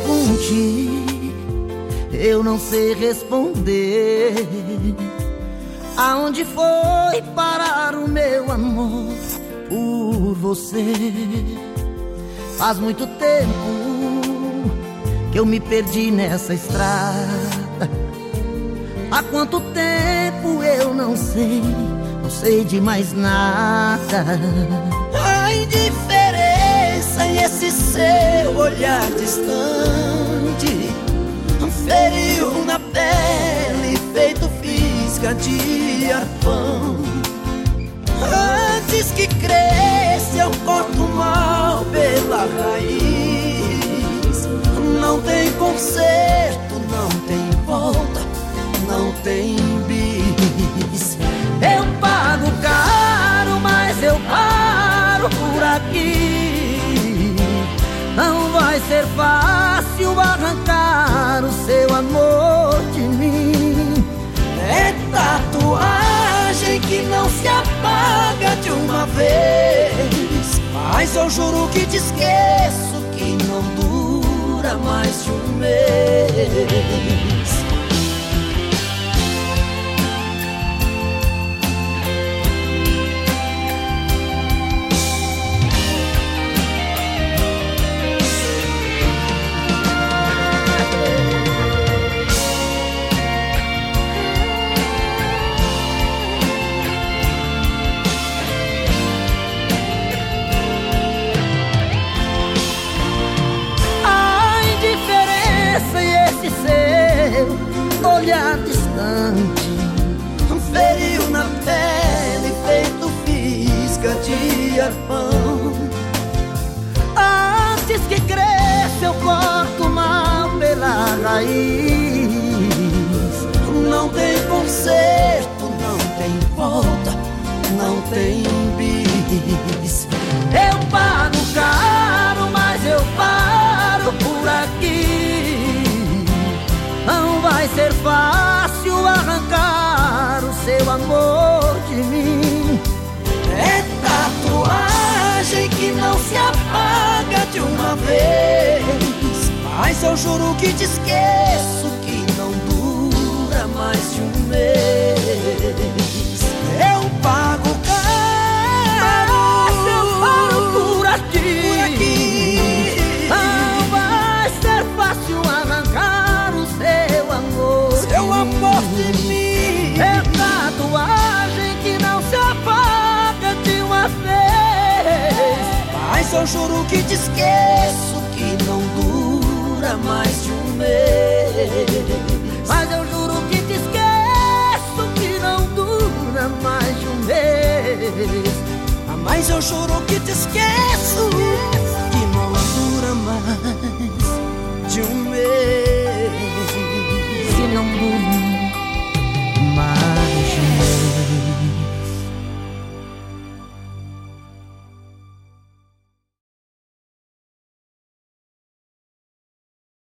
pergunte, eu não sei responder. Aonde foi parar o meu amor por você? Faz muito tempo que eu me perdi nessa estrada. Há quanto tempo eu não sei de mais nada. A indiferença e esse seu olhar distante feriu na pele, feito fisga de arpão. Antes que cresça eu corto mal pela raiz. Não tem conserto, não tem volta, não tem bis. Eu pago caro, mas eu paro por aqui. Não vai ser fácil arrancar o seu amor de mim. É tatuagem que não se apaga de uma vez, mas eu juro que te esqueço, que não dura mais de um mês. Olhar distante feriu na pele, feito fisga de arpão. Antes que cresça eu corto mal pela raiz. Não tem conserto, não tem volta, não tem bis. Eu pago caro, mas eu paro por aqui. Não vai ser fácil arrancar o seu amor de mim. É tatuagem que não se apaga de uma vez, mas eu juro que te esqueço, que não dura mais de um mês. Eu pago caro, mas eu paro por aqui. Não vai ser fácil arrancar seu amor de mim. É tatuagem que não se apaga de uma vez, mas eu juro que te esqueço, que não dura mais de um mês. Mas eu juro que te esqueço, que não dura mais de um mês. Mas eu juro que te esqueço, que não dura mais de um mês. Que não dura